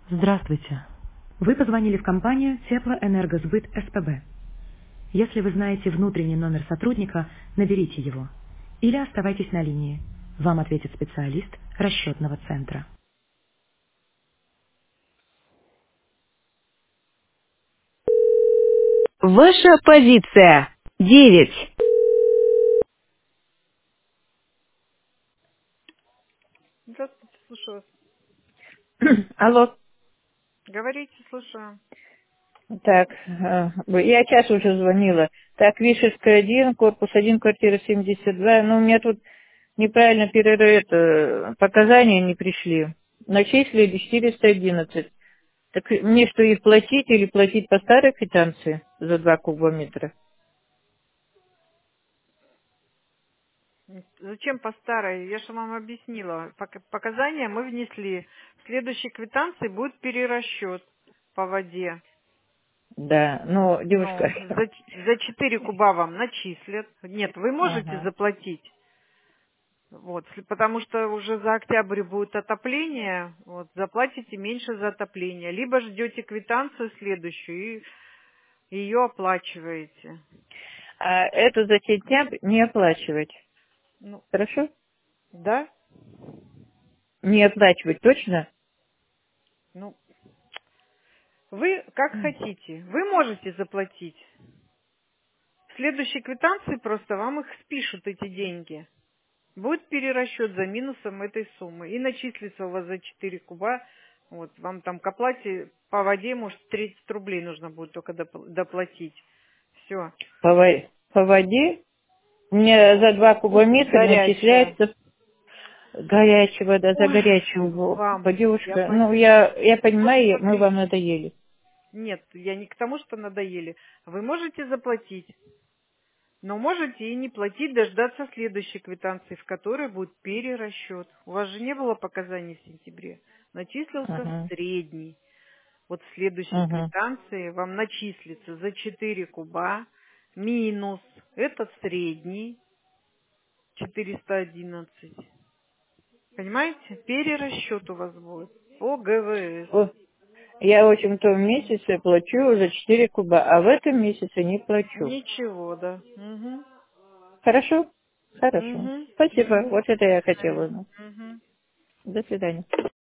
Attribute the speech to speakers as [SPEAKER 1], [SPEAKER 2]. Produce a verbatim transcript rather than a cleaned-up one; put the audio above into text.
[SPEAKER 1] Здравствуйте. Вы позвонили в компанию Теплоэнергосбыт СПБ. Если вы знаете внутренний номер сотрудника, наберите его. Или оставайтесь на линии. Вам ответит специалист расчетного центра. Ваша позиция. Девять.
[SPEAKER 2] Здравствуйте, слушаю вас.
[SPEAKER 3] Алло,
[SPEAKER 2] Говорите, слушаю.
[SPEAKER 3] так, э, я час уже звонила. Так, Вишевская один, корпус один, квартира семьдесят два. Ну, у меня тут неправильно перер... это, показания не пришли. Начислили четыреста одиннадцать. Так мне что, их платить или платить по старой квитанции за два кубометра?
[SPEAKER 2] Зачем по старой? Я же вам объяснила. Пок- Показания мы внесли. В следующей квитанции будет перерасчет по воде.
[SPEAKER 3] Да, ну, девушка.
[SPEAKER 2] Ну, за, ч- за четыре куба вам начислят. Нет, вы можете
[SPEAKER 3] Ага.
[SPEAKER 2] заплатить. Вот, сли- потому что уже за октябрь будет отопление, вот, заплатите меньше за отопление. Либо ждете квитанцию следующую и ее оплачиваете.
[SPEAKER 3] А эту за сентябрь не оплачивать.
[SPEAKER 2] Ну,
[SPEAKER 3] Хорошо?
[SPEAKER 2] да?
[SPEAKER 3] Не оплачивать, точно?
[SPEAKER 2] Ну, вы как хотите. Вы можете заплатить. В следующей квитанции просто вам их спишут, эти деньги. Будет перерасчет за минусом этой суммы. И начислится у вас за четыре куба. Вот, вам там к оплате по воде, может, тридцать рублей нужно будет только доп- доплатить. Все.
[SPEAKER 3] По, во- по воде мне за два кубометра
[SPEAKER 2] Горячая.
[SPEAKER 3] начисляется горячего, да, за
[SPEAKER 2] Ой,
[SPEAKER 3] горячего.
[SPEAKER 2] вам,
[SPEAKER 3] По
[SPEAKER 2] я
[SPEAKER 3] девушка, ну,
[SPEAKER 2] понимаю.
[SPEAKER 3] я, я понимаю, мы вам
[SPEAKER 2] Смотрите.
[SPEAKER 3] надоели.
[SPEAKER 2] Нет, я не к тому, что надоели. Вы можете заплатить. Но можете и не платить, дождаться следующей квитанции, в которой будет перерасчет. У вас же не было показаний в сентябре. Начислился
[SPEAKER 3] Ага,
[SPEAKER 2] средний. Вот в следующей
[SPEAKER 3] ага.
[SPEAKER 2] квитанции вам начислится за четыре куба минус этот средний четыреста одиннадцать. Понимаете? Перерасчет у вас будет по ГВС.
[SPEAKER 3] О, я в общем том месяце плачу за четыре куба, а в этом месяце не плачу.
[SPEAKER 2] Ничего, да. Угу.
[SPEAKER 3] Хорошо? Хорошо.
[SPEAKER 2] Угу.
[SPEAKER 3] Спасибо.
[SPEAKER 2] Угу.
[SPEAKER 3] Вот это я
[SPEAKER 2] До свидания.
[SPEAKER 3] хотела узнать.
[SPEAKER 2] Угу.
[SPEAKER 3] До свидания.